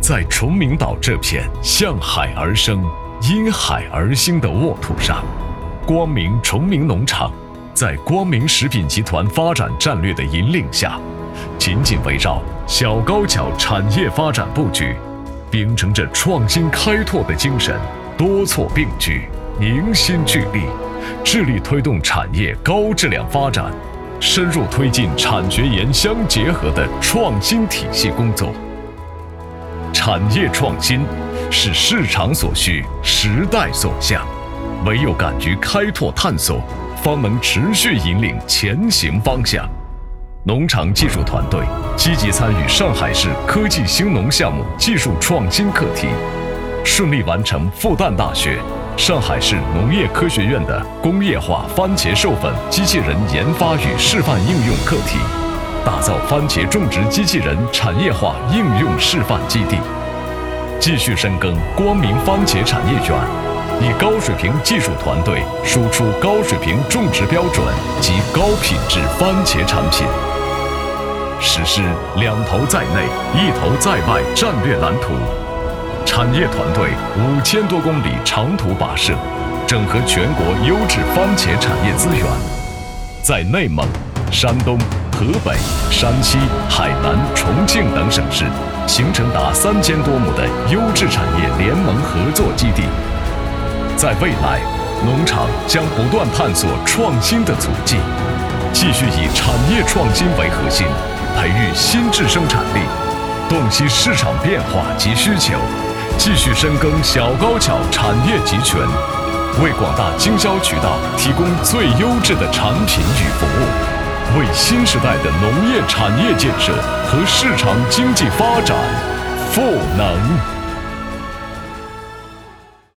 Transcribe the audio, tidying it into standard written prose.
在崇明岛这片向海而生、因海而兴的沃土上，光明崇明农场在光明食品集团发展战略的引领下，紧紧围绕小高桥产业发展布局，秉承着创新开拓的精神，多措并举，凝心聚力，致力推动产业高质量发展，深入推进产学研相结合的创新体系工作。产业创新是市场所需、时代所向，唯有敢于开拓探索，方能持续引领前行方向。农场技术团队积极参与上海市科技兴农项目技术创新课题，顺利完成复旦大学、上海市农业科学院的工业化番茄授粉机器人研发与示范应用课题，打造番茄种植机器人产业化应用示范基地，继续深耕光明番茄产业园，以高水平技术团队输出高水平种植标准及高品质番茄产品，实施两头在内、一头在外战略蓝图。产业团队5000多公里长途跋涉，整合全国优质番茄产业资源，在内蒙、山东、河北、山西、海南、重庆等省市形成达3000多亩的优质产业联盟合作基地。在未来，农场将不断探索创新的足迹，继续以产业创新为核心，培育新质生产力，洞悉市场变化及需求，继续深耕小高桥产业集群，为广大经销渠道提供最优质的产品与服务，为新时代的农业产业建设和市场经济发展赋能。